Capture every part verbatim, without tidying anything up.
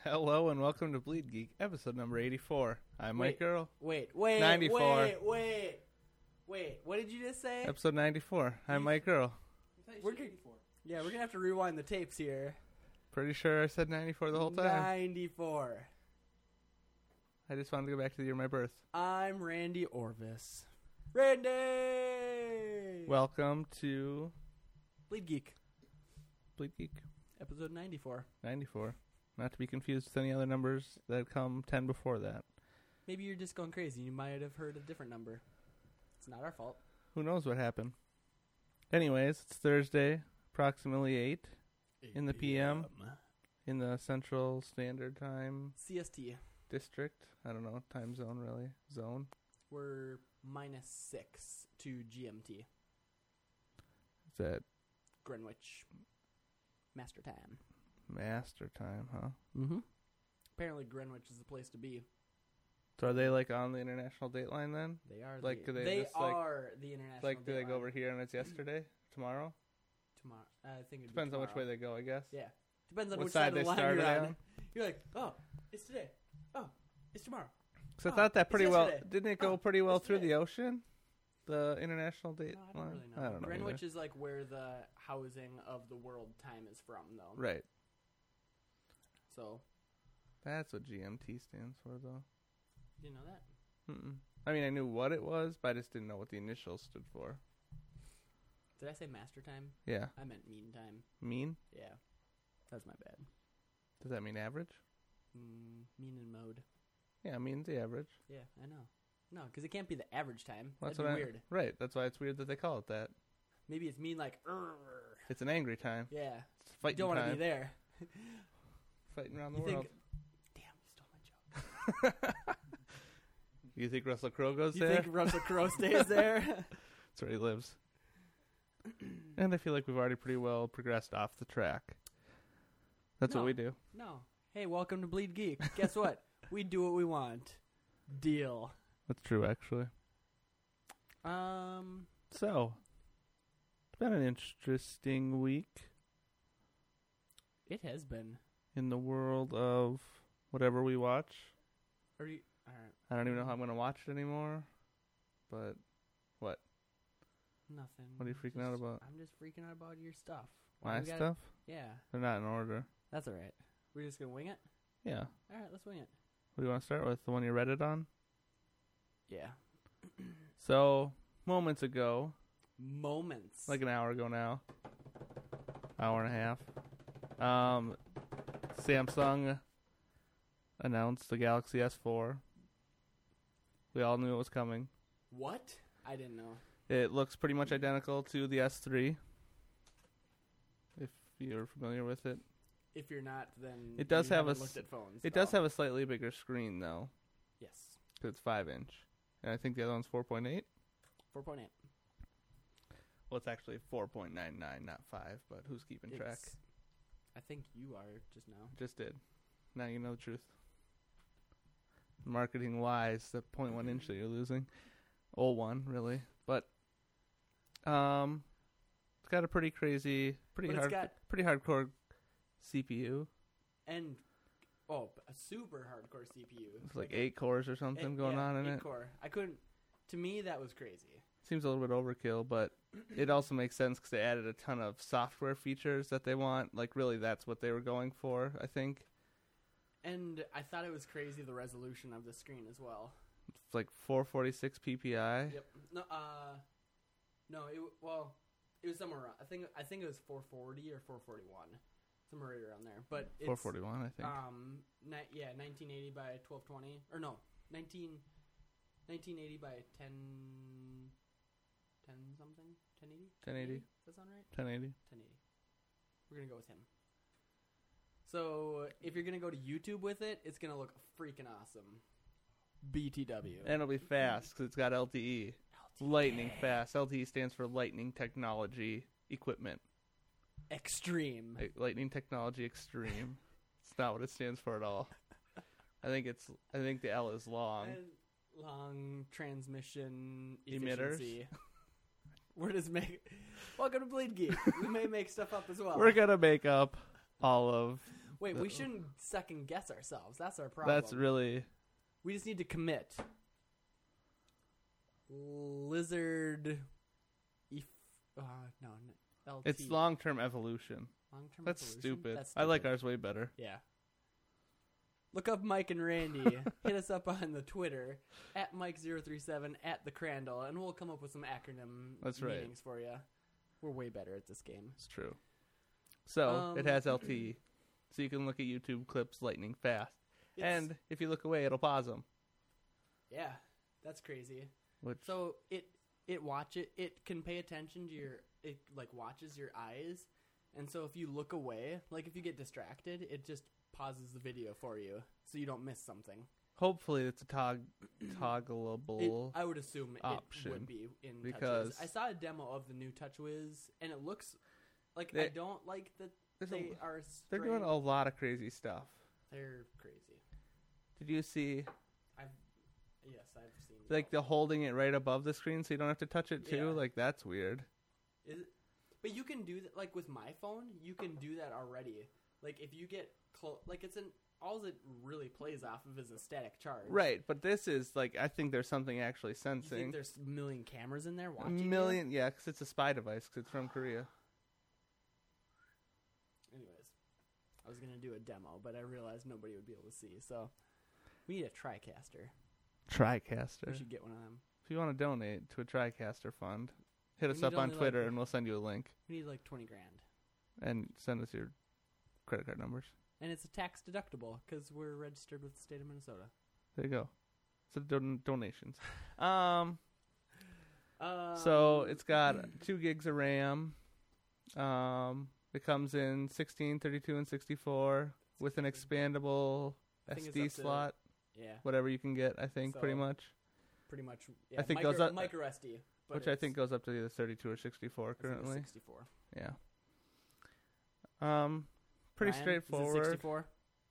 Hello and welcome to Bleed Geek, episode number eighty-four. I'm Wait, Mike Earl. Wait, wait, ninety-four. wait, wait, wait. What did you just say? Episode ninety-four. I'm Mike Earl. We're gonna, yeah, we're gonna have to rewind the tapes here. Pretty sure I said ninety-four the whole time. ninety-four. I just wanted to go back to the year of my birth. I'm Randy Orvis. Randy! Welcome to Bleed Geek, Bleed Geek, episode ninety-four. ninety-four. Not to be confused with any other numbers that come ten before that. Maybe you're just going crazy. You might have heard a different number. It's not our fault. Who knows what happened? Anyways, it's Thursday, approximately eight in the P M in the Central Standard Time C S T. District. I don't know, time zone really. Zone. We're minus six to G M T. Is that Greenwich Master Time. Master Time, huh? Mm-hmm. Apparently Greenwich is the place to be. So are they like on the international date line then? They are. Like, the, do they they just, like- are the international. Like, do they dateline. go over here and it's yesterday, tomorrow? tomorrow? I think it Depends on which way they go, I guess. Yeah, depends on What which side side they of the line started you're on. on. You're like, oh, it's today. Oh, it's tomorrow. Because Oh, I thought that it's pretty well. yesterday. Didn't it go Oh, pretty well it's through today. the ocean? The international date No, I don't line? really know. I don't know. Greenwich either. is like where the housing of the world time is from, though. Right. So, That's what G M T stands for, though. you know that? Mm-mm. I mean, I knew what it was, but I just didn't know what the initials stood for. Did I say master time? Yeah. I meant mean time. Mean? Yeah, that's my bad. Does that mean average? Mm, mean in mode. Yeah, mean's the average. Yeah, I know. No, because it can't be the average time. That's That'd what be I, weird. Right. That's why it's weird that they call it that. Maybe it's mean like, Urgh. It's an angry time. Yeah. It's You fighting don't want to time. be there. Fighting around the You world. think, damn, you stole my joke. You think Russell Crowe goes You there? think Russell Crowe stays there? That's where he lives. And I feel like we've already pretty well progressed off the track. That's No. what we do. No. Hey, welcome to Bleed Geek. Guess what? We do what we want. Deal. That's true, actually. Um, So, it's been an interesting week it has been. in the world of whatever we watch. Are you? All right. I don't even know how I'm going to watch it anymore. But, what? Nothing. What are you freaking out Just- about? I'm just freaking out about your stuff. Why My we gotta- stuff? Yeah, They're not in order. that's all right. We're just gonna wing it. Yeah. All right, let's wing it. What do you want to start with? The one you read it on? Yeah. So, moments ago, Moments. like an hour ago now, hour and a half, um, Samsung announced the Galaxy S four. We all knew it was coming. what? I didn't know. It looks pretty much identical to the S three, if you're familiar with it. If you're not, then It does you have a haven't s- looked at phones. It does Oh, have a slightly bigger screen, though, yes, because it's five inch. And I think the other one's four point eight. four point eight. Well, it's actually four point nine nine, not five, but who's keeping track? I think you are just now. Just did. Now you know the truth. Marketing wise, the point one inch that you're losing. Old one, really. But um it's got a pretty crazy pretty But it's hard got- pretty hardcore C P U. And oh, a super hardcore C P U. It's like eight cores or something Eight- going yeah, on in eight it. Core. I couldn't. To me, that was crazy. Seems a little bit overkill, but it also makes sense because they added a ton of software features that they want. Like, really, that's what they were going for, I think. And I thought it was crazy the resolution of the screen as well. It's like four forty-six P P I. Yep. No. Uh. No. It w- well. It was somewhere around. I think. I think it was four forty or four forty-one, somewhere right around there. But it's, four forty-one, I think. Um. Ni- yeah. nineteen eighty by twelve twenty. Or no. nineteen. nineteen eighty by ten. ten something. ten eighty. ten eighty. Does that sound right? ten eighty. ten eighty. We're gonna go with him. So if you're gonna go to YouTube with it, it's gonna look freaking awesome. B T W. And it'll be fast because it's got L T E. Lightning fast. L T E stands for Lightning Technology Equipment. Extreme. Like, Lightning Technology Extreme. It's not what it stands for at all. I think it's. I think the L is long. And long transmission Emitters. efficiency. We're just make. Welcome to Bleed Geek. We may make stuff up as well. We're gonna make up all of Wait, the- we shouldn't second guess ourselves. That's our problem. That's really We just need to commit. Lizard. Ef- uh, no, n- L T. it's long-term evolution. Long-term That's evolution? stupid. That's I like stupid. ours way better. Yeah. Look up Mike and Randy. Hit us up on the Twitter at Mike zero three seven at the Crandall, and we'll come up with some acronym That's right. meanings for you. We're way better at this game. It's true. So Um, it has L T E, so you can look at YouTube clips lightning fast. It's- And if you look away, it'll pause them. yeah, that's crazy. Which So it it watch it it can pay attention to your it like watches your eyes, and so if you look away, like if you get distracted, it just pauses the video for you, so you don't miss something. hopefully it's a tog- It, toggleable. I would assume it option, would be in because- TouchWiz. I saw a demo of the new TouchWiz, and it looks like They- I don't like that There's they a- are. they're doing straying- a lot of crazy stuff. They're crazy. Did you see I've yes, I've seen like the holding it right above the screen so you don't have to touch it too? Yeah. Like that's weird. Is it, but you can do that, like with my phone, you can do that already. Like if you get close, like it's an all it really plays off of is a static charge. Right, but this is like I think there's something actually You sensing. think there's a million cameras in there A watching? you? million, yeah, because it's a spy device. Because it's from Korea. Anyways, I was gonna do a demo, but I realized nobody would be able to see. So we need a TriCaster. TriCaster. We should get one of them. If you want to donate to a TriCaster fund, hit We us need up on only, Twitter like- and we'll send you a link We need like twenty grand, and send us your credit card numbers. and it's a tax deductible because we're registered with the state of Minnesota. There you go. So don- donations. Um. Um, So it's got two gigs of RAM. Um. It comes in sixteen, thirty-two, and sixty-four with an expandable I think S it's D up to- slot. yeah, Whatever you can get, I think, pretty So- much. pretty much. Yeah, I think micro, goes up- micro S D, but Which I it's- think goes up to either thirty-two or sixty-four I think it's currently. sixty-four. Yeah. Um, pretty Ryan, straightforward. Is it sixty-four?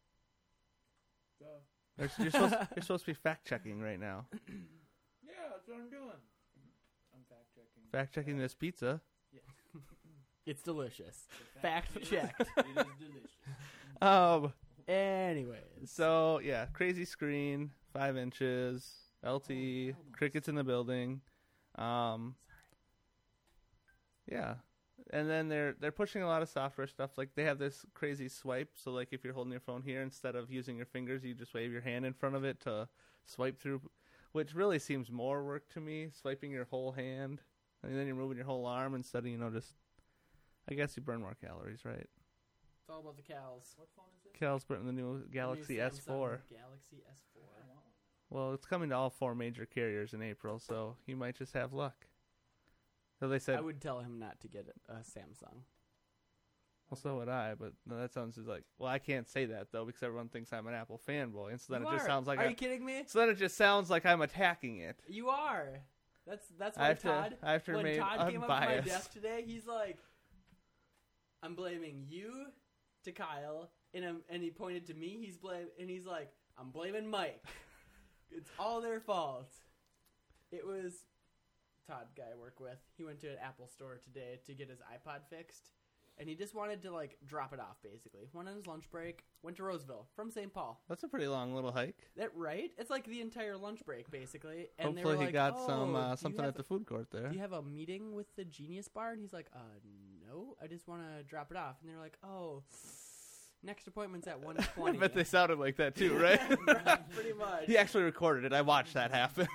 You're, you're, supposed, you're supposed to be fact checking right now. Yeah, that's what I'm doing. I'm fact checking. Fact checking this pizza. It's delicious. The Fact is- checked. It is delicious. Um. Anyways, So yeah, crazy screen, five inches, L T E, crickets in the building. Um. Yeah, and then they're they're pushing a lot of software stuff. Like they have this crazy swipe. So like if you're holding your phone here, instead of using your fingers, you just wave your hand in front of it to swipe through, which really seems more work to me. Swiping your whole hand, and then you're moving your whole arm instead of you know just. I guess you burn more calories, right? it's all about the cows. What phone is it? Cal's putting the new Galaxy New S four. Samsung Galaxy S four. I want one. Well, it's coming to all four major carriers in April, so you might just have luck. So they said, I would tell him not to get a Samsung. well, so would I, but no, that sounds just like, well, I can't say that though because everyone thinks I'm an Apple fanboy, and so then You it just are. sounds like Are I, you kidding me? so then it just sounds like I'm attacking it. You are. That's that's I why have Todd. to, I have to when remain Todd came up to my unbiased. desk today, he's like, "I'm blaming you to Kyle," and I'm, and he pointed to me. He's blame and he's like, "I'm blaming Mike. It's all their fault." It was Todd, guy I work with. He went to an Apple store today to get his iPod fixed, and he just wanted to like drop it off. Basically, went on his lunch break, went to Roseville from Saint Paul. That's a pretty long little hike. That right? It's like the entire lunch break, basically. And they Hopefully were he like, got "Oh, some do uh, you something have at the food court there. Do you have a meeting with the Genius Bar?" And he's like, uh, no, I just want to drop it off. And they're like, oh, next appointment's at one I twenty. bet they sounded like that too, right? Pretty much. He actually recorded it. I watched that happen.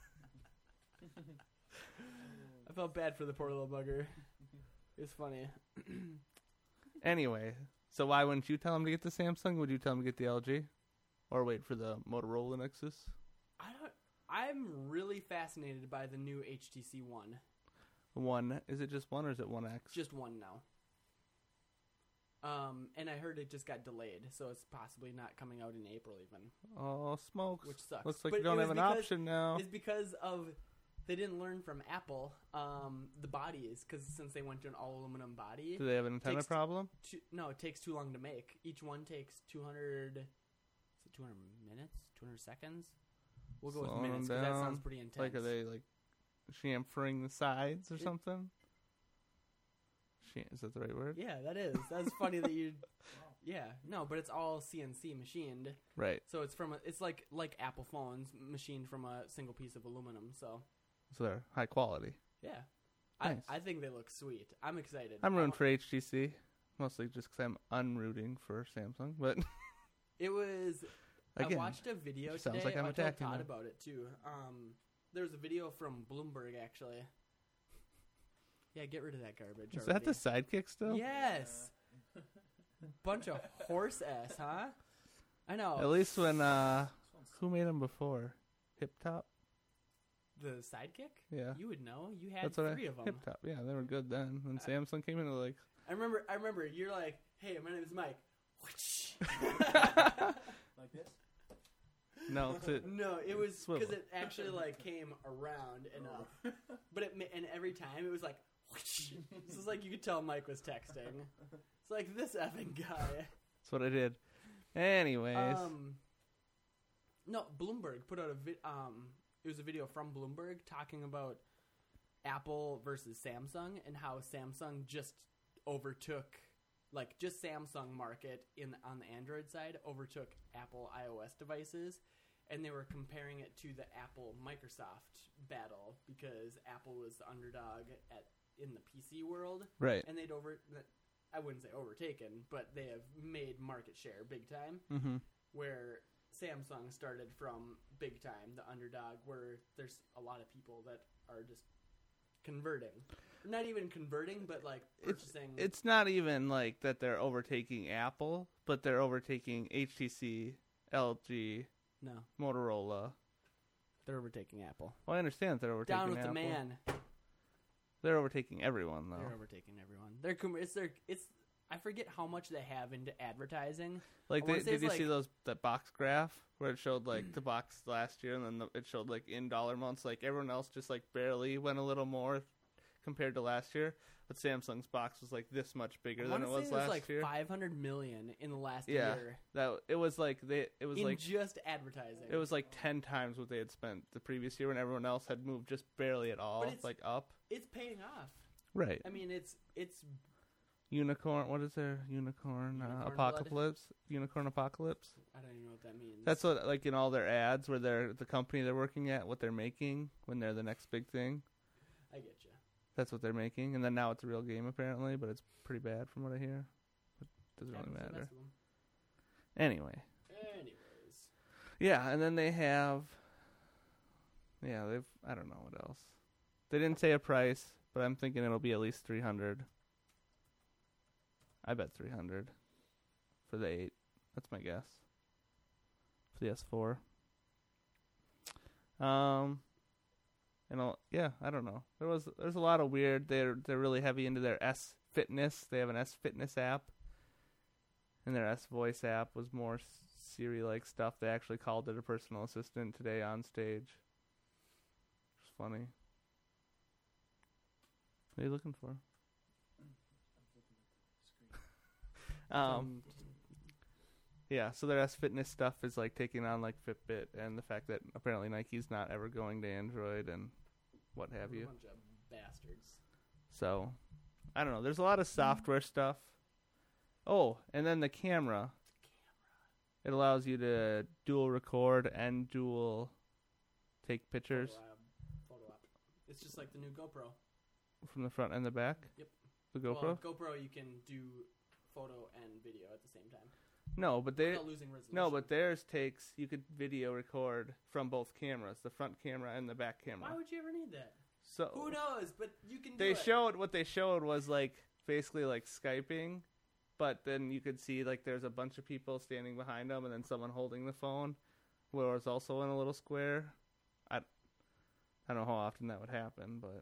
I felt bad for the poor little bugger. It was funny. Anyway, so why wouldn't you tell him to get the Samsung? Would you tell him to get the L G? Or wait for the Motorola Nexus? I don't. I'm really fascinated by the new H T C One. One. Is it just one or is it one X? Just one now. Um, and I heard it just got delayed, so it's possibly not coming out in April even, Oh, smokes. which sucks. Looks like But you don't it have was an because- option now. It's because of they didn't learn from Apple um, the bodies, because since they went to an all aluminum body, Do they have an antenna takes- problem? too, no, it takes too long to make. Each one takes two hundred. Is it two hundred minutes? Two hundred seconds? We'll go Slowing with minutes them because that down. sounds pretty intense. Like, are they, like, chamfering the sides or It- something? Cham- is that the right word? Yeah, that is. That's funny that you. yeah, no, but it's all C N C machined. Right. So it's from a, it's like like Apple phones machined from a single piece of aluminum. So So they're high quality. yeah, Nice. I I think they look sweet. I'm excited. I'm I rooting want- for H T C, mostly just because I'm unrooting for Samsung. But It was. again, I watched a video sounds today. like I'm I told attacking Todd them. about it too. Um, there was a video from Bloomberg actually. Yeah, get rid of that garbage. is that the already. Sidekick still? Yes. Bunch of horse ass, huh? I know. At least when uh, who made them before? Hip Top. The Sidekick? Yeah. You would know. You had That's what three I, of them. Hip Top. Yeah, they were good then. When Samsung came in, they were like, I remember. I remember. You're like, "Hey, my name is Mike." Like this? no, it's it. No, it was Swivel. because it actually like came around enough, but it ma- and every time it was like, this is like you could tell Mike was texting. It's like this effing guy. That's what I did. Anyways, Um, no, Bloomberg put out a vi- um. It was a video from Bloomberg talking about Apple versus Samsung and how Samsung just overtook, like just Samsung market in on the Android side overtook Apple iOS devices, and they were comparing it to the Apple Microsoft battle because Apple was the underdog at in the P C world, right. and they'd over. I wouldn't say overtaken, but they have made market share big time. Mm-hmm. Where Samsung started from big time, the underdog, where there's a lot of people that are just converting. Not even converting, but like purchasing. It's not even like that they're overtaking Apple, but they're overtaking H T C, L G, no, Motorola. they're overtaking Apple. Well, I understand that they're overtaking Down with Apple. the man. They're overtaking everyone, though. They're overtaking everyone. They're com- it's their it's. I forget how much they have into advertising. Like, I they, wanna say did it's you like- see those that box graph where it showed like the box last year, and then the, it showed like in dollar amounts, like everyone else just like barely went a little more compared to last year, but Samsung's box was like this much bigger I than wanna it say was it was last like year. five hundred million in the last Yeah. year That it was like they it was in like just advertising. it was like ten times what they had spent the previous year when everyone else had moved just barely at all, But it's- like up. It's paying off. Right. I mean, it's it's Unicorn. What is there? Unicorn, uh, Unicorn apocalypse. Unicorn apocalypse. I don't even know what that means. That's what like in all their ads where they're the company they're working at, what they're making when they're the next big thing. I get you. That's what they're making, and then now it's a real game apparently, but it's pretty bad from what I hear. But it doesn't really matter. Anyway, Anyways, yeah, and then they have, yeah, they've I don't know what else. They didn't say a price, but I'm thinking it'll be at least three hundred. I bet three hundred for the eight. That's my guess. For the S four. Um, and I'll, yeah, I don't know. There was there's a lot of weird. They're they're really heavy into their S Fitness. They have an S Fitness app, and their S Voice app was more Siri like stuff. They actually called it a personal assistant today on stage. It's funny. What are you looking for? Um, yeah, so their S Fitness stuff is like taking on like Fitbit, and the fact that apparently Nike's not ever going to Android and what have you. a bunch of bastards. So, I don't know. There's a lot of software stuff. Oh, and then the camera. It allows you to dual record and dual take pictures Photo app. Photo app. It's just like the new GoPro. from the front and the back. Yep. The GoPro? Well, GoPro, you can do photo and video at the same time. No, but they Without losing resolution. no, but theirs takes you could video record from both cameras, the front camera and the back camera. Why would you ever need that? So Who knows? But you can do they it. showed what they showed was like basically like Skyping, but then you could see like there's a bunch of people standing behind them and then someone holding the phone, where it's also in a little square. I I don't know how often that would happen, but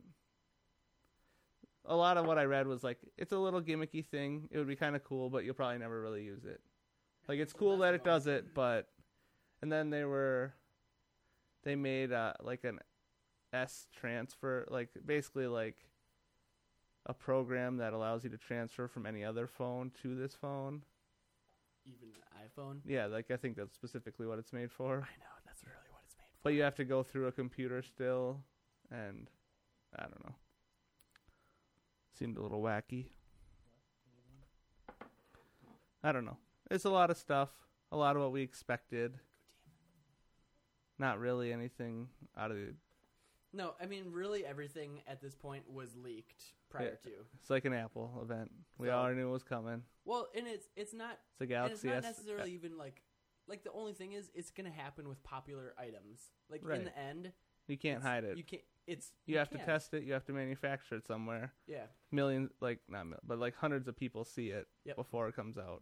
a lot of what I read was like it's a little gimmicky thing. It would be kind of cool, but you'll probably never really use it. Like it's cool that it does it, but and then they were they made uh, like an S transfer, like basically like a program that allows you to transfer from any other phone to this phone. Even the iPhone. Yeah, like I think that's specifically what it's made for. I know that's really what it's made for. But you have to go through a computer still, and I don't know. Seemed a little wacky. I don't know. It's a lot of stuff. A lot of what we expected. Not really anything out of the... No, I mean, really everything at this point was leaked prior Yeah. to. It's like an Apple event. We So- already knew it was coming. Well, and it's it's not It's a and Galaxy it's not S. necessarily even like like the only thing is it's gonna happen with popular items. Like Right. in the end, You can't it's- hide it. You can't. It's You have to can't. test it. You have to manufacture it somewhere. Yeah. Millions, like, not mil, but like hundreds of people see it Yep. before it comes out.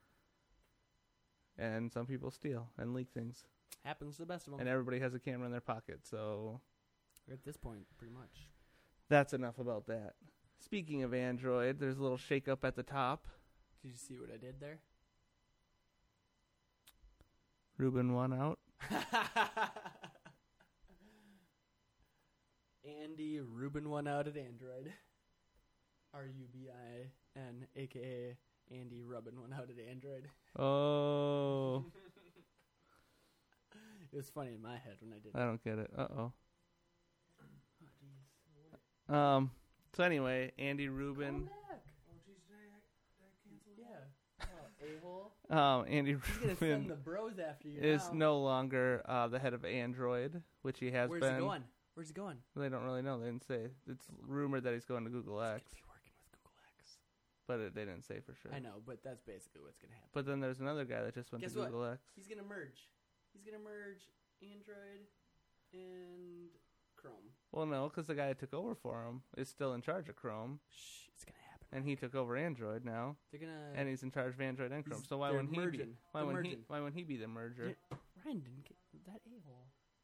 And some people steal and leak things. Happens to the best of them. And everybody has a camera in their pocket. So We're at this point, pretty much. that's enough about that. Speaking of Android, there's a little shake-up at the top. Did you see what I did there? Ruben won out. Andy Rubin won out at Android. R U B I N, a k a. Andy Rubin won out at Android. Oh. It was funny in my head when I did I don't get it. Uh-oh. Oh, jeez. Um. So anyway, Andy Rubin. Come back. Oh, jeez, did I, did I cancel it? Yeah. Oh, a-hole. Um. Andy He's going to send Rubin the bros after you is now. no longer uh, the head of Android, which he has Where's been. he going? Where's he going? They don't really know. They didn't say. It's rumored that he's going to Google He's X, gonna be working with Google X. but it, they didn't say for sure. I know, but that's basically what's going to happen. But then there's another guy that just went Guess to what? Google X. He's going to merge. He's going to merge Android and Chrome. Well, no, because the guy that took over for him is still in charge of Chrome, Shh, it's going to happen. and he took over Android now, They're going to... and he's in charge of Android and Chrome. He's- So why they're wouldn't he be? merging. Why They're wouldn't he? merging. Why wouldn't he be the merger? Yeah. Ryan didn't get that a-hole.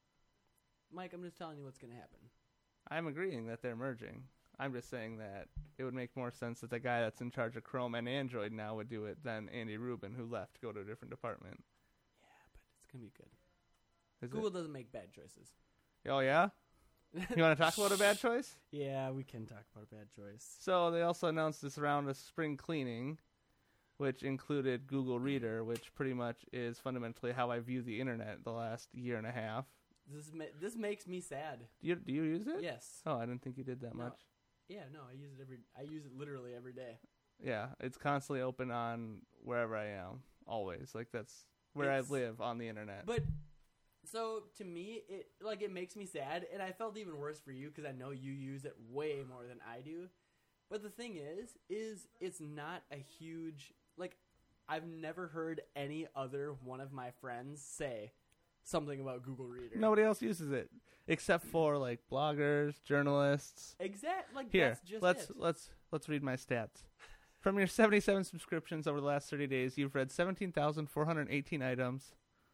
Mike, I'm just telling you what's going to happen. I'm agreeing that they're merging. I'm just saying that it would make more sense that the guy that's in charge of Chrome and Android now would do it than Andy Rubin, who left to go to a different department. Yeah, but it's going to be good. Is Google doesn't make bad choices. it? Oh, yeah? You want to talk about a bad choice? Yeah, we can talk about a bad choice. So they also announced this round of spring cleaning, which included Google Reader, which pretty much is fundamentally how I view the internet the last year and a half. This ma- this makes me sad. Do you, do you use it? Yes. Oh, I didn't think you did that No. much. Yeah, no, I use it every. I use it literally every day. Yeah, it's constantly open on wherever I am, always. Like that's where It's- I live on the internet. But so to me, it like it makes me sad, and I felt even worse for you because I know you use it way more than I do. But the thing is, is it's not a huge like. I've never heard any other one of my friends say something about Google Reader. Nobody else uses it except for like bloggers, journalists. Exact. Like Here, that's just let's it. let's let's read my stats. From your seventy-seven subscriptions over the last thirty days, you've read seventeen thousand four hundred eighteen items.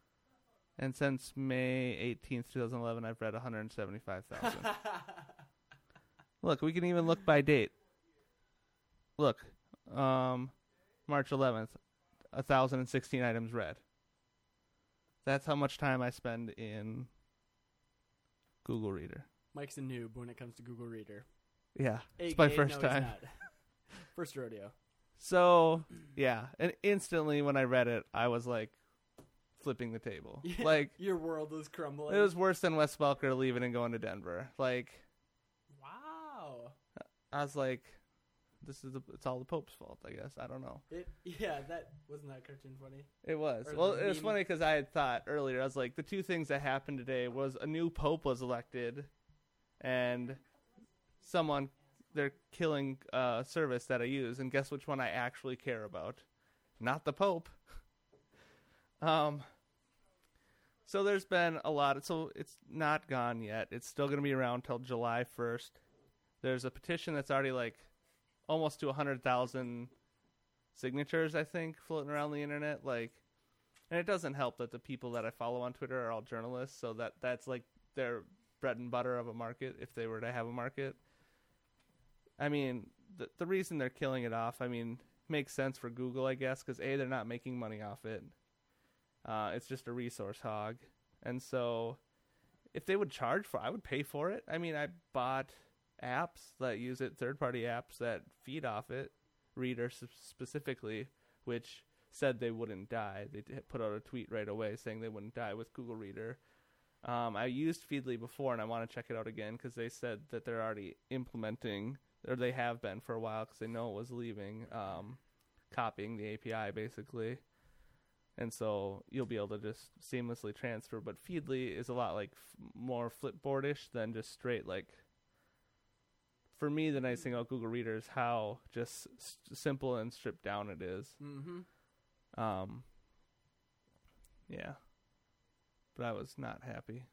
And since May eighteenth, twenty eleven, I've read one hundred seventy-five thousand. Look, we can even look by date. Look, um, March eleventh, one thousand sixteen items read. That's how much time I spend in Google Reader. Mike's a noob when it comes to Google Reader. Yeah, it's A my K A first no, he's time. not. First rodeo. So, yeah, and instantly when I read it, I was like flipping the table. Yeah, Like, your world was crumbling. it was worse than Wes Welker leaving and going to Denver. Like, wow. I was like, this is the, it's all the Pope's fault, I guess. I don't know. It yeah, that wasn't that cartoon funny. It was. Or Well, the it was meme. funny because I had thought earlier, I was like, the two things that happened today was a new Pope was elected and someone, they're killing uh, a service that I use. And guess which one I actually care about? Not the Pope. um. So there's been a lot. So it's not gone yet. It's still going to be around till July first. There's a petition that's already like almost to one hundred thousand signatures, I think, floating around the internet. Like, and it doesn't help that the people that I follow on Twitter are all journalists, so that that's like their bread and butter of a market if they were to have a market. I mean, the the reason they're killing it off, I mean, makes sense for Google, I guess, because A, they're not making money off it. Uh, it's just a resource hog. And so if they would charge for it, I would pay for it. I mean, I bought apps that use it, third-party apps that feed off it, Reader specifically, which said they wouldn't die. They put out a tweet right away saying they wouldn't die with Google Reader. Um, I used Feedly before, and I want to check it out again because they said that they're already implementing, or they have been for a while because they know it was leaving, um, copying the A P I basically. And so you'll be able to just seamlessly transfer. But Feedly is a lot like f- more Flipboard-ish than just straight like. For me, the nice thing about Google Reader is how just s- simple and stripped down it is. Mm-hmm. Um. Yeah. But I was not happy.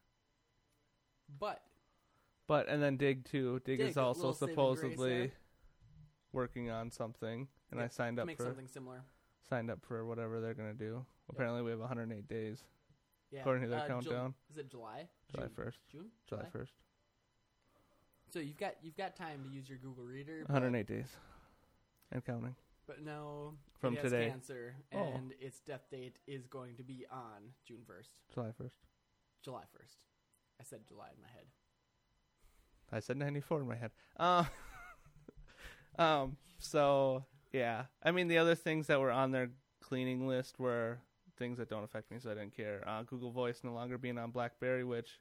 But But and then Dig too. Dig, Dig, is a also little saving grace supposedly there. working on something, and Yeah, I signed up make for something similar. signed up for whatever they're gonna do. Apparently, we have one hundred eight days Yeah. according to their uh, Jul- countdown. is it July? July June? first. June? July first. So you've got you've got time to use your Google Reader. one hundred eight days, and counting. But no, From it has today. cancer, Oh. and its death date is going to be on June first, July first. July first. I said July in my head. I said ninety-four in my head. Uh, um. So yeah, I mean the other things that were on their cleaning list were things that don't affect me, so I didn't care. Uh, Google Voice no longer being on BlackBerry, which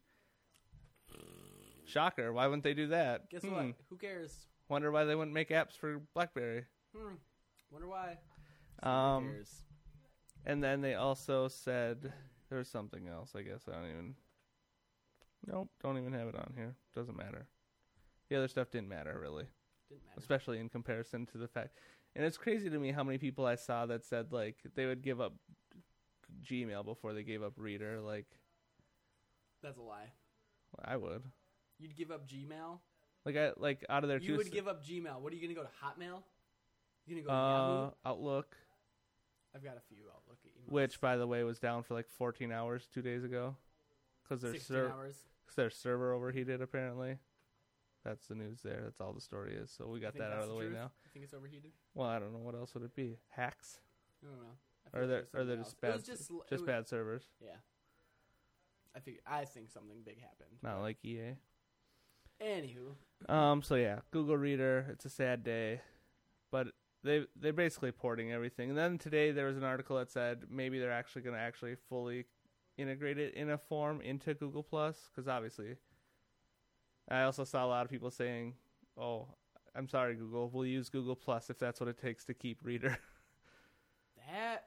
shocker. Why wouldn't they do that? Guess Hmm. what? Who cares? Wonder why they wouldn't make apps for BlackBerry. Hmm. Wonder why. Um, Who cares? And then they also said there was something else. I guess I don't even. Nope, don't even have it on here. Doesn't matter. The other stuff didn't matter really. Didn't matter. Especially in comparison to the fact, and it's crazy to me how many people I saw that said like they would give up Gmail before they gave up Reader. Like That's a lie. I would, You'd give up Gmail. like I like out of their You two, would give up Gmail. What are you gonna go to Hotmail? You gonna go to uh, Yahoo? Outlook, I've got a few Outlook emails. which by the way was down for like fourteen hours two days ago, because their sixteen ser- hours. cause their server overheated apparently. That's the news there. That's all the story is. So we You got think that out that's of the way truth? now. You think it's overheated? Well, I don't know what else would it be. Hacks I don't know. I feel or like they're it was or they're something just else. bad, It was just, it just was- bad servers. Yeah. I think I think something big happened. Not like E A. Anywho, Um. So yeah, Google Reader. It's a sad day, but they they're basically porting everything. And then today there was an article that said maybe they're actually going to actually fully integrate it in a form into Google Plus, because obviously, I also saw a lot of people saying, "Oh, I'm sorry, Google. We'll use Google Plus if that's what it takes to keep Reader." that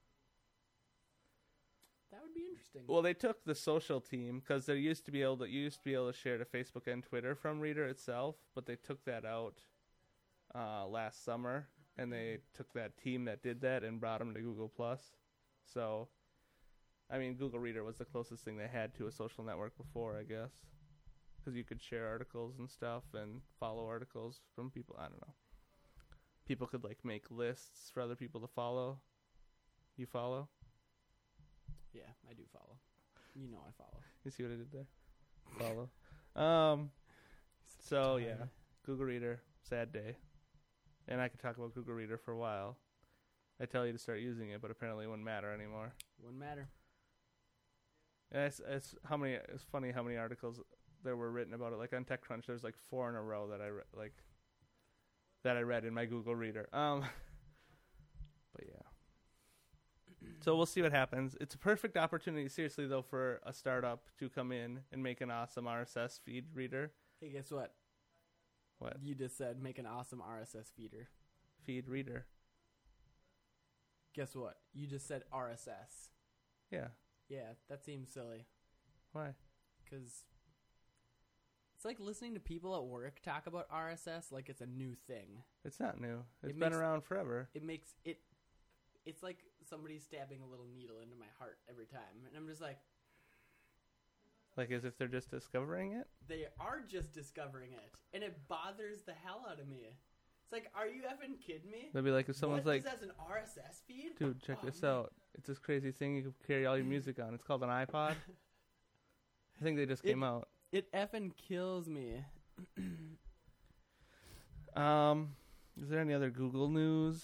that would be interesting. Well, they took the social team because there used to be able to you used to be able to share to Facebook and Twitter from Reader itself, but they took that out uh, last summer, and they took that team that did that and brought them to Google Plus. So, I mean, Google Reader was the closest thing they had to a social network before, I guess, because you could share articles and stuff and follow articles from people. I don't know. People could like make lists for other people to follow. You follow? Yeah, I do follow. You know I follow. You see what I did there? Follow. Um. So Time. yeah, Google Reader, sad day, and I could talk about Google Reader for a while. I tell you to start using it, but apparently it wouldn't matter anymore. Wouldn't matter. And it's, it's how many? It's funny how many articles there were written about it. Like on TechCrunch, there's like four in a row that I re- like that I read in my Google Reader. Um. But yeah. So we'll see what happens. It's a perfect opportunity, seriously, though, for a startup to come in and make an awesome R S S feed reader. Hey, guess what? What? You just said make an awesome R S S feeder. Feed reader. Guess what? You just said R S S. Yeah. Yeah, that seems silly. Why? Because it's like listening to people at work talk about R S S like it's a new thing. It's not new. It's It been makes- around forever. It makes it... It's like somebody stabbing a little needle into my heart every time. And I'm just like, Like as if they're just discovering it. they are just discovering it. And it bothers the hell out of me. It's like, are you effing kidding me? They'll be like, if someone's what? like, This has an R S S feed? dude, check Oh, this man. out. It's this crazy thing you can carry all your music on. It's called an iPod. I think they just came It- out. It effing kills me. Um, is there any other Google news?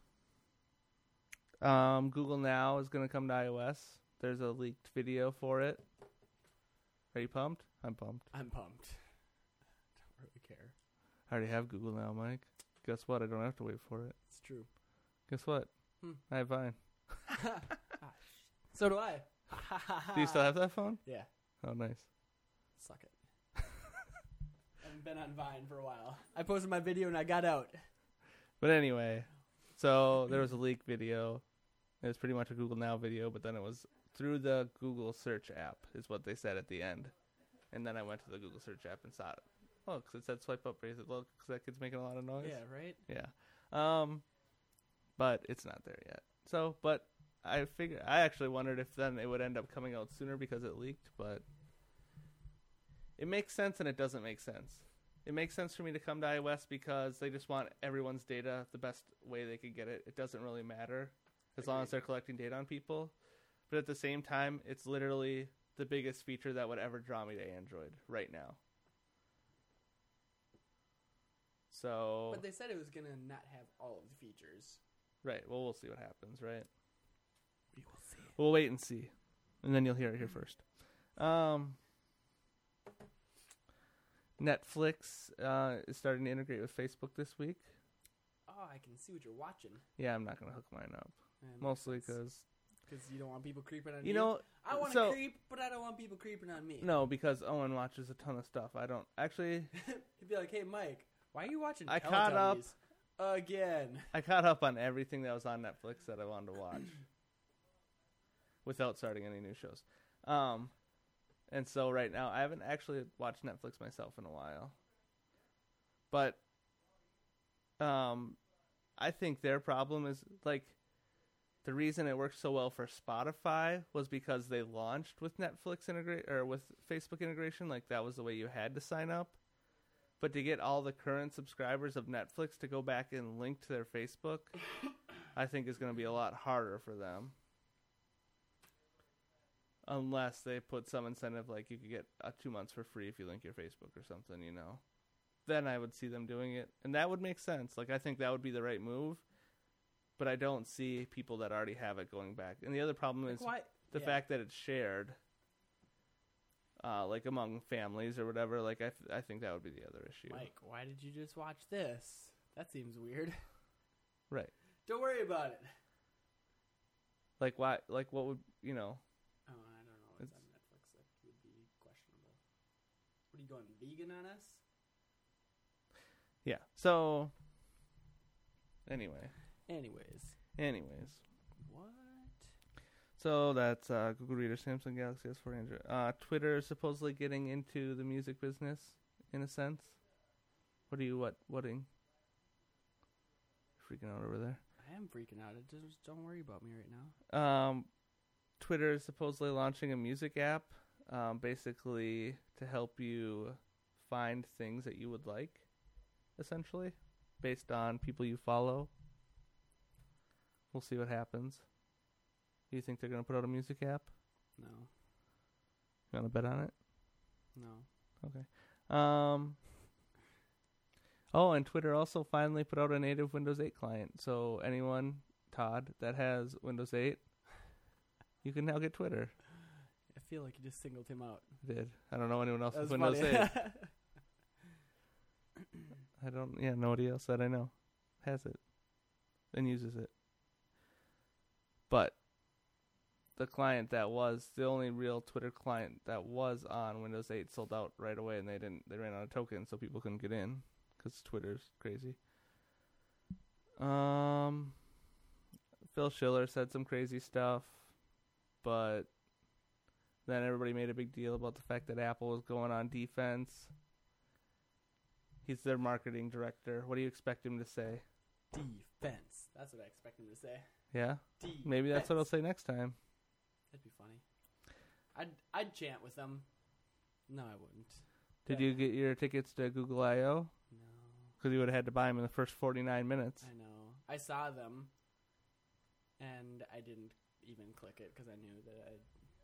Um, Google Now is going to come to iOS. There's a leaked video for it. Are you pumped? I'm pumped. I'm pumped. Don't really care. I already have Google Now, Mike. Guess what? I don't have to wait for it. It's true. Guess what? Hmm. I have Vine. So do I. Do you still have that phone? Yeah. Oh, nice. Suck it. I haven't been on Vine for a while. I posted my video and I got out. But anyway, so there was a leak video It was pretty much a Google Now video, but then it was through the Google search app is what they said at the end. And then I went to the Google search app and saw it. Oh, because it said swipe up, raise it, look, because that kid's making a lot of noise. Yeah, right? Yeah. Um, but it's not there yet. So, but I figure I actually wondered if then it would end up coming out sooner because it leaked, but it makes sense and it doesn't make sense. It makes sense for me to come to iOS because they just want everyone's data the best way they could get it. It doesn't really matter as long as they're collecting data on people. But at the same time, it's literally the biggest feature that would ever draw me to Android right now. So, But they said it was going to not have all of the features. right, well, we'll see what happens, right? We will see. We'll wait and see. And then you'll hear it here first. Um, Netflix uh, is starting to integrate with Facebook this week. Oh, I can see what you're watching. Yeah, I'm not going to hook mine up. Man, Mostly because, Because you don't want people creeping on you. you know, I want to so- creep, but I don't want people creeping on me. no, because Owen watches a ton of stuff. I don't. Actually, He'd be like, hey, Mike, why are you watching I caught up. Teletubbies again? I caught up on everything that was on Netflix that I wanted to watch without starting any new shows. Um, and so right now, I haven't actually watched Netflix myself in a while. But um, I think their problem is, like, the reason it worked so well for Spotify was because they launched with Netflix integrate or with Facebook integration. Like, that was the way you had to sign up. But to get all the current subscribers of Netflix to go back and link to their Facebook, I think is going to be a lot harder for them. Unless they put some incentive, like you could get uh, two months for free if you link your Facebook or something, you know. Then I would see them doing it. And that would make sense. Like, I think that would be the right move. But I don't see people that already have it going back. And the other problem Like, is why? the yeah. fact that it's shared. Uh, like among families or whatever, like I, th- I think that would be the other issue. Mike, why did you just watch this? That seems weird. Right. Don't worry about it. Like why? Like what would you know? Oh, I don't know what's It's- on Netflix that would be questionable. What are you going vegan on us? Yeah. So. Anyway. Anyways, Anyways. what? So that's uh, Google Reader, Samsung Galaxy S four, Android. Uh, Twitter is supposedly getting into the music business, in a sense. What are you what whating? Freaking out over there. I am freaking out. It just don't worry about me right now. Um, Twitter is supposedly launching a music app, um, basically to help you find things that you would like, essentially, based on people you follow. We'll see what happens. Do you think they're going to put out a music app? No, You want to bet on it? no. Okay. Um. Oh, and Twitter also finally put out a native Windows eight client. So anyone, Todd, that has Windows eight, you can now get Twitter. I feel like you just singled him out. I did. I don't know anyone else That with was Windows funny. eight. I don't, yeah, nobody else that I know has it and uses it. But the client that was, the only real Twitter client that was on Windows eight sold out right away, and they didn't, they ran out of tokens, so people couldn't get in because Twitter's crazy. Um, Phil Schiller said some crazy stuff, but then everybody made a big deal about the fact that Apple was going on defense. He's their marketing director. What do you expect him to say? Defense. That's what I expect him to say. Yeah? Defense. Maybe that's what he'll say next time. That'd be funny. I'd I'd chant with them. No, I wouldn't. Did you get your tickets to Google I O? No. Because you would have had to buy them in the first forty-nine minutes. I know. I saw them, and I didn't even click it because I knew that I.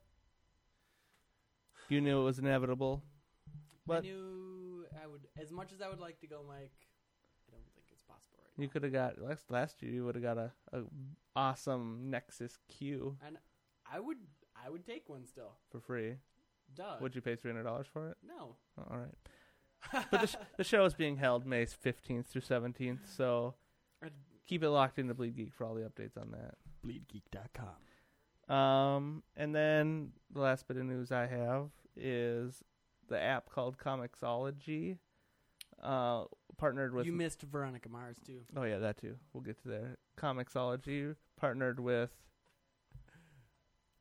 You knew it was inevitable. I But knew I would, as much as I would like to go, Mike. I don't think it's possible right now. you could have got, last, last year you would have got a, a awesome Nexus Q And I would, I would take one still. for free. Duh. Would you pay three hundred dollars for it? No. Oh, all right. But the, sh- the show is being held May fifteenth through seventeenth, so I'd- keep it locked into Bleed Geek for all the updates on that. bleed geek dot com. Um, and then the last bit of news I have is the app called Comixology, uh, partnered with. You missed Veronica Mars too. Oh yeah, that too. We'll get to there. Comixology partnered with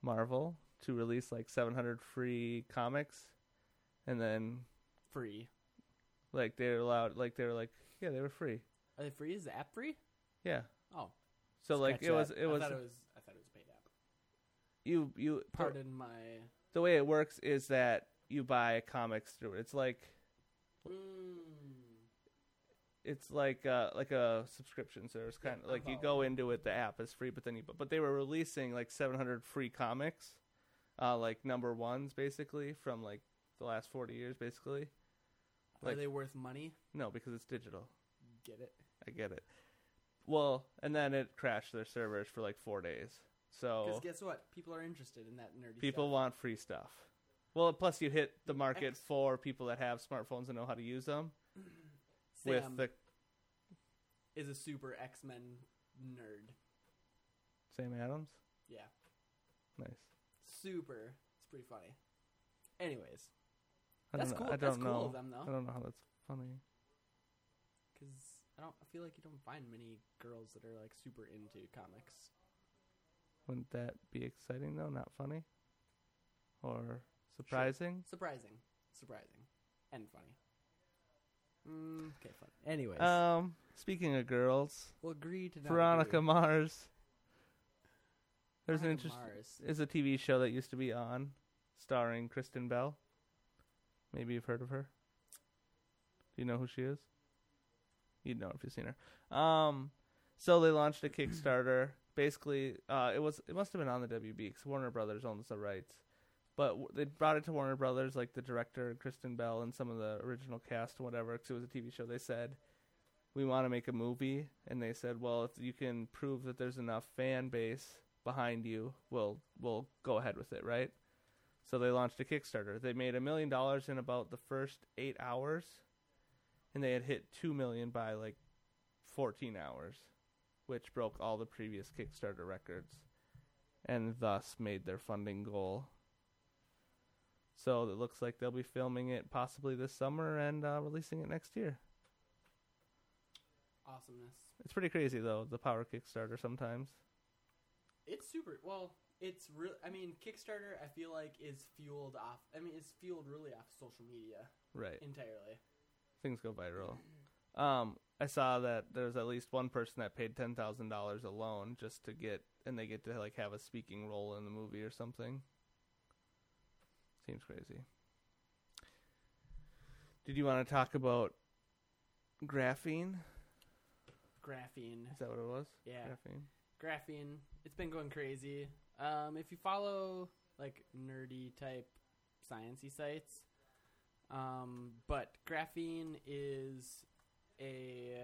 Marvel to release like seven hundred free comics, and then Free. like they're allowed, like they were like, yeah, they were free. Are they free? Is the app free? Yeah. Oh. So like Scratch it was, that. it was, I thought it was. I thought it was a paid app. you you. Pardon my. The way it works is that you buy comics through it. It's like Mm. it's like uh like a subscription service kind of Yeah, like you oh. go into it, the app is free, but then you but they were releasing like seven hundred free comics, uh like number ones basically from like the last forty years basically. Like- Are they worth money? No, because it's digital. Get it? I get it. Well, and then it crashed their servers for like four days. Because So guess what? People are interested in that nerdy people stuff. want free stuff. Well, plus you hit the market X- for people that have smartphones and know how to use them Sam with the is a super X-Men nerd. Sam Adams. Yeah. Nice. Super. It's pretty funny. Anyways. I That's don't know. cool. I That's don't cool know. of them, though. I don't know how that's funny. Because I don't I feel like you don't find many girls that are, like, super into comics. Wouldn't that be exciting though? Not funny? Or surprising? Surprising. Surprising. And funny. Mm, okay, fun. Anyways. Um, speaking of girls, we'll agree to not Veronica agree. Mars. There's an Veronica interest. Mars. Is a T V show that used to be on, starring Kristen Bell. Maybe you've heard of her. Do you know who she is? You'd know if you've seen her. Um, so they launched a Kickstarter. Basically, uh, it was it must have been on the W B because Warner Brothers owns the rights. But w- they brought it to Warner Brothers, like the director, Kristen Bell, and some of the original cast and whatever, because it was a T V show. They said, we want to make a movie. And they said, well, if you can prove that there's enough fan base behind you, we'll, we'll go ahead with it, right? So they launched a Kickstarter. They made a million dollars in about the first eight hours. And they had hit two million by like fourteen hours, which broke all the previous Kickstarter records. And thus made their funding goal. So it looks like they'll be filming it possibly this summer and uh, releasing it next year. Awesomeness. It's pretty crazy, though, the power Kickstarter sometimes. It's super. Well, it's real. I mean, Kickstarter, I feel like, is fueled off. I mean, it's fueled really off social media Right. entirely. Things go viral. Um, I saw that there's at least one person that paid ten thousand dollars alone just to get, and they get to like have a speaking role in the movie or something. Seems crazy. Did you want to talk about graphene? Graphene. Is that what it was? Yeah. Graphene. Graphene. It's been going crazy. Um, if you follow like nerdy type sciencey sites, um, but graphene is a,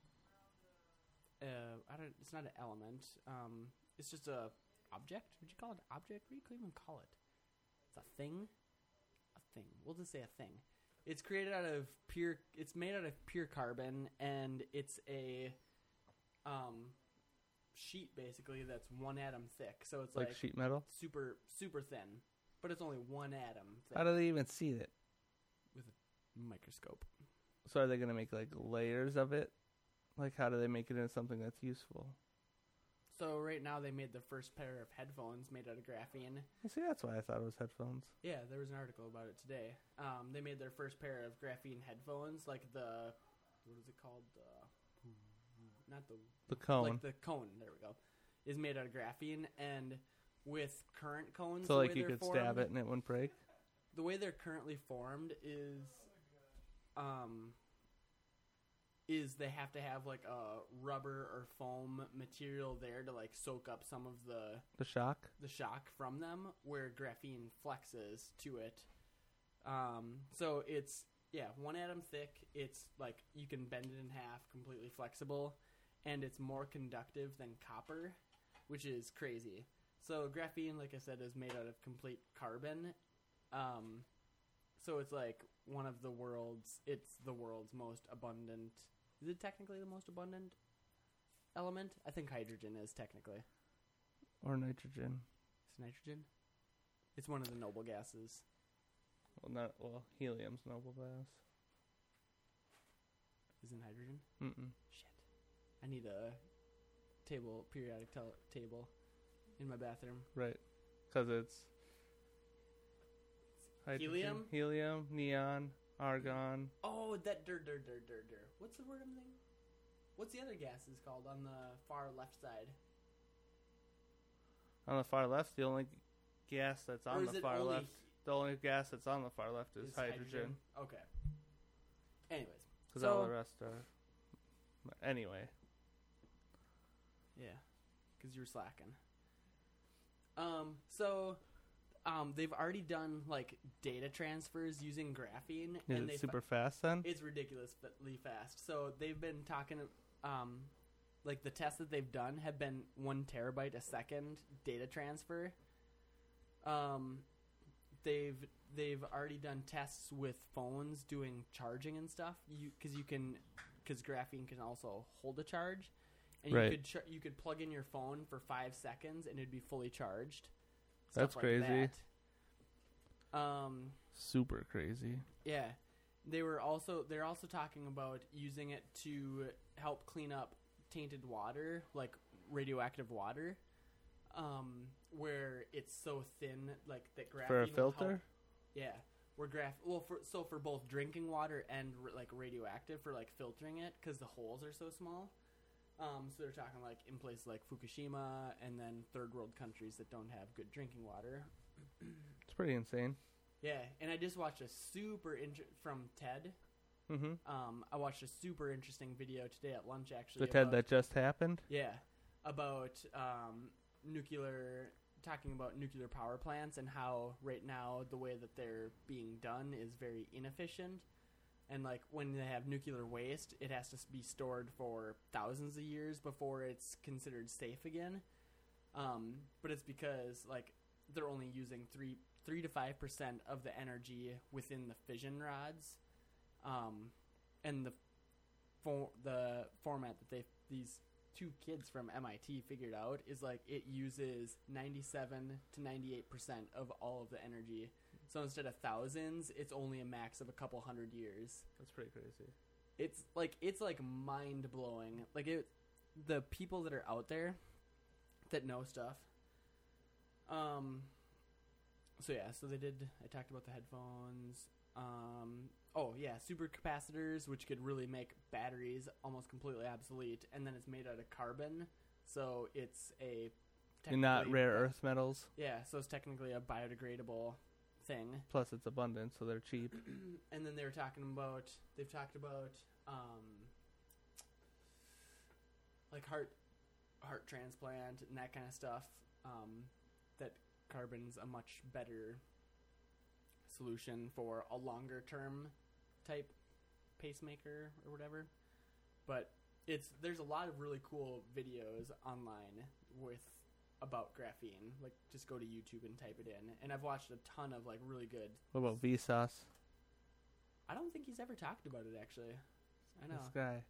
uh, I don't. It's not an element. Um, it's just a object. Would you call it object? What do you even call it? It's a thing. A thing. We'll just say a thing. It's created out of pure. It's made out of pure carbon, and it's a, um, sheet basically that's one atom thick. So it's Like, like, sheet metal? super super thin, but it's only one atom thick How do they even see it? with a microscope. So are they going to make like layers of it? Like how do they make it into something that's useful? So right now they made the first pair of headphones made out of graphene. See, that's why I thought it was headphones. Yeah, there was an article about it today. Um, they made their first pair of graphene headphones, like the what is it called? Uh, not the The cone. like the cone. There we go. Is made out of graphene, and with current cones, So the like way you they're could formed, stab it and it wouldn't break? The way they're currently formed is, um, is they have to have like a rubber or foam material there to like soak up some of the The shock? the shock from them, where graphene flexes to it. Um, so it's yeah, one atom thick. It's like you can bend it in half, completely flexible, and it's more conductive than copper, which is crazy. So graphene, like I said, is made out of complete carbon. Um, so it's like one of the world's. It's the world's most abundant. Is it technically the most abundant element? I think hydrogen is technically. Or nitrogen? It's nitrogen. It's one of the noble gases. Well, not well. Helium's noble gas. Isn't hydrogen? Mm-mm. Shit. I need a table, periodic tel- table, in my bathroom. Right. because it's hydrogen, Helium? helium, neon, argon. Oh, that dur dur dur dur dur. What's the word I'm thinking? What's the other gases called on the far left side? On the far left, the only gas that's Or on is the it far only left, the only gas that's on the far left is, is hydrogen. Okay. Anyways. Because So- all the rest are. Anyway, Yeah, because you were slacking. Um, so, um, they've already done like data transfers using graphene, is and they it super fast then? it's ridiculously fast. So they've been talking, um, like the tests that they've done have been one terabyte a second data transfer. Um, they've they've already done tests with phones doing charging and stuff. You because you can because graphene can also hold a charge. And Right. you could ch- you could plug in your phone for five seconds and it'd be fully charged. That's Stuff like crazy. that. Um, Super crazy. yeah, they were also they're also talking about using it to help clean up tainted water, like radioactive water, um, where it's so thin, like that graphene For a will filter? help- yeah, where graph well for so for both drinking water and r- like radioactive for like filtering it because the holes are so small. Um, so they're talking like in places like Fukushima and then third world countries that don't have good drinking water. It's pretty insane. Yeah, and I just watched a super inter- from TED. Mm-hmm. Um, I watched a super interesting video today at lunch actually. The TED about, that just happened? yeah, about um, nuclear, talking about nuclear power plants and how right now the way that they're being done is very inefficient. And like when they have nuclear waste, it has to s- be stored for thousands of years before it's considered safe again. Um, but it's because like they're only using three three to five percent of the energy within the fission rods, um, and the for the format that they these two kids from M I T figured out is like it uses ninety-seven to ninety-eight percent of all of the energy. So instead of thousands, it's only a max of a couple hundred years. That's pretty crazy. It's like it's like mind blowing. Like it, the people that are out there that know stuff. Um. So yeah, so they did. I talked about the headphones. Um. Oh yeah, supercapacitors, which could really make batteries almost completely obsolete, and then it's made out of carbon, so it's a. And not technically- rare earth metals. Yeah, so it's technically a biodegradable thing. Plus, it's abundant, so they're cheap. And then they were talking about they've talked about um, like heart heart transplant and that kind of stuff. Um, that carbon's a much better solution for a longer term type pacemaker or whatever. But it's there's a lot of really cool videos online with about graphene. Like just go to YouTube and type it in. And I've watched a ton of like really good. What about Vsauce? I don't think he's ever talked about it actually. I know. This guy.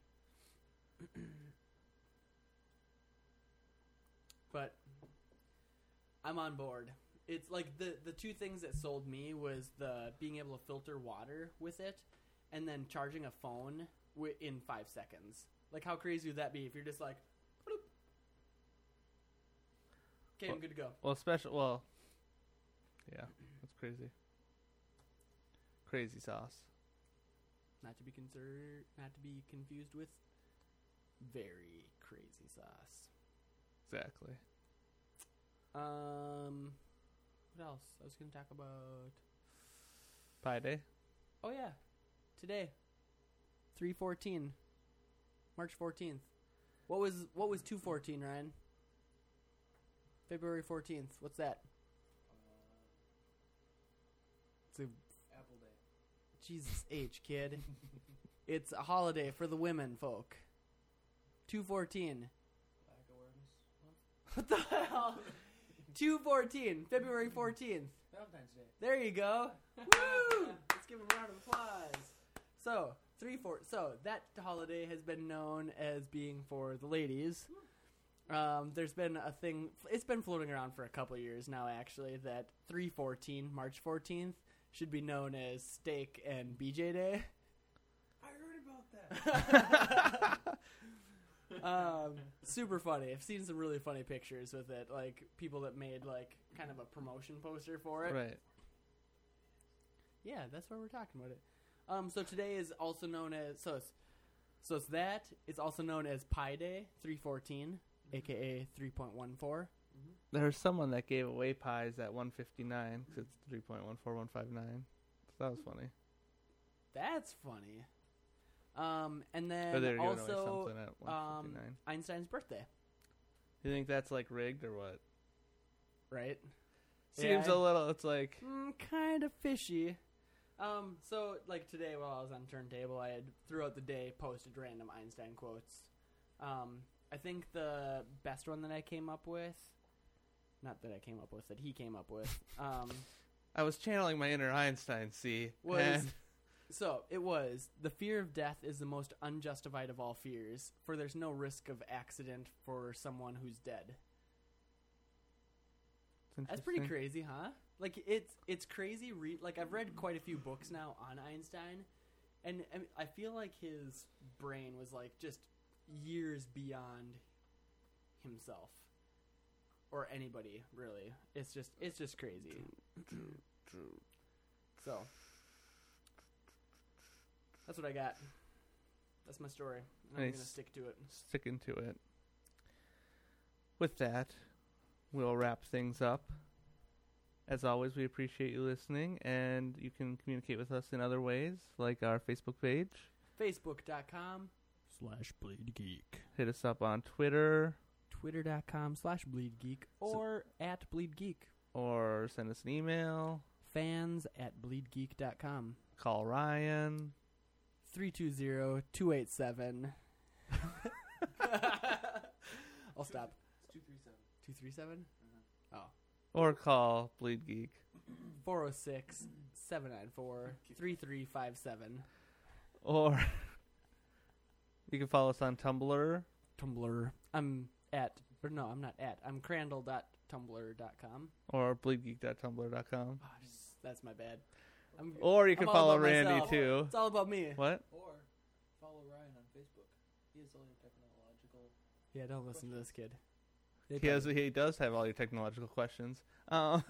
But I'm on board. It's like the the two things that sold me was the being able to filter water with it, and then charging a phone wi- in five seconds. Like how crazy would that be if you're just like, bloop. Okay, I'm Well- good to go. Well, special. Well, yeah, that's crazy. Crazy sauce. Not to be concerned, not to be confused with very crazy sauce. Exactly. Um, what else? I was gonna talk about. Pi Day. Oh yeah, today, three fourteen, March fourteenth. What was what was two fourteen, Ryan? February fourteenth. What's that? It's a Apple Day. Jesus H kid. It's a holiday for the women folk. Two fourteen. Black Awareness Month. What the hell? Two fourteen, February fourteenth. Valentine's Day. There you go. Woo! Let's give him a round of applause. So three four. So that holiday has been known as being for the ladies. Um, there's been a thing. It's been floating around for a couple of years now, actually. That three fourteen, March fourteenth, should be known as Steak and B J Day. I heard about that. um, super funny. I've seen some really funny pictures with it, like people that made like kind of a promotion poster for it. Right. Yeah, that's why we're talking about it. Um, so today is also known as so it's so it's that it's also known as Pi Day three fourteen, aka three point one four. There's someone that gave away pies at one fifty-nine because it's three point one four one five nine. So that was funny. That's funny. Um, and Or they then were giving away also something at one um, fifty-nine. Einstein's birthday, You think that's like rigged or what? right? Seems Yeah, a little. It's like Mm, kind of fishy. Um, so like today while I was on turntable, I had throughout the day posted random Einstein quotes. Um, I think the best one that I came up with, not that I came up with, that he came up with, um, I was channeling my inner Einstein. See, was and so it was the fear of death is the most unjustified of all fears, for there's no risk of accident for someone who's dead. it's That's pretty interesting. crazy, huh? Like it's it's crazy. Re- like I've read quite a few books now on Einstein, and I, mean, I feel like his brain was like just years beyond himself or anybody really. It's just it's just crazy. True, true. So that's what I got. That's my story. And I'm Nice. gonna stick to it. Sticking to it. With that, we'll wrap things up. As always, we appreciate you listening, and you can communicate with us in other ways, like our Facebook page. Facebook.com slash Bleed Geek. Hit us up on Twitter, Twitter.com slash Bleed Geek or at Bleed Geek. or send us an email. Fans at bleedgeek dot com. Call Ryan. three two zero, two eight seven. I'll stop. It's two three seven. two three seven? Oh. Or call Bleed Geek. four oh six, seven nine four, three three five seven. Or you can follow us on Tumblr. Tumblr. I'm at, or no, I'm not at. I'm crandall dot tumblr dot com. Or bleedgeek dot tumblr dot com. Oh, just- that's my bad. I'm, Or you can I'm all follow about Randy myself. too. It's all about me. What? Or follow Ryan on Facebook. He has all your technological. Yeah, don't listen to this kid. They He has. probably- He does have all your technological questions. Uh,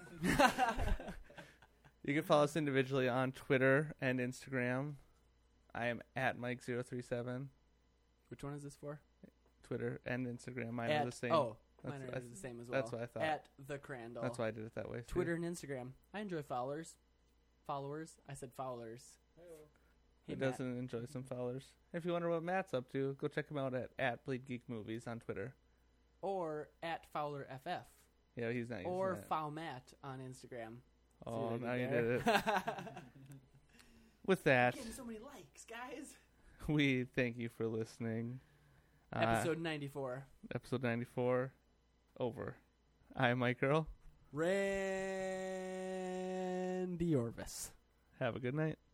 you can follow us individually on Twitter and Instagram. I am at Mike zero three seven. Which one is this for? Twitter and Instagram. Mine at, are the same. Oh, That's- mine are that's- the same as well. That's what I thought. At the Crandall. That's why I did it that way. too. Twitter and Instagram. I enjoy followers. Followers. I said followers. Hey, Hey, Who Matt. doesn't enjoy some followers? If you wonder what Matt's up to, go check him out at, at Bleed Geek Movies on Twitter. Or at Fowler F F. Yeah, he's not using Or that. Foul Matt on Instagram. See Oh, what I now you there? did it. With that, Getting so many likes, guys. we thank you for listening. Uh, Episode ninety-four. episode ninety-four. Over. I'm Mike Earl. Randy Orvis. Have a good night.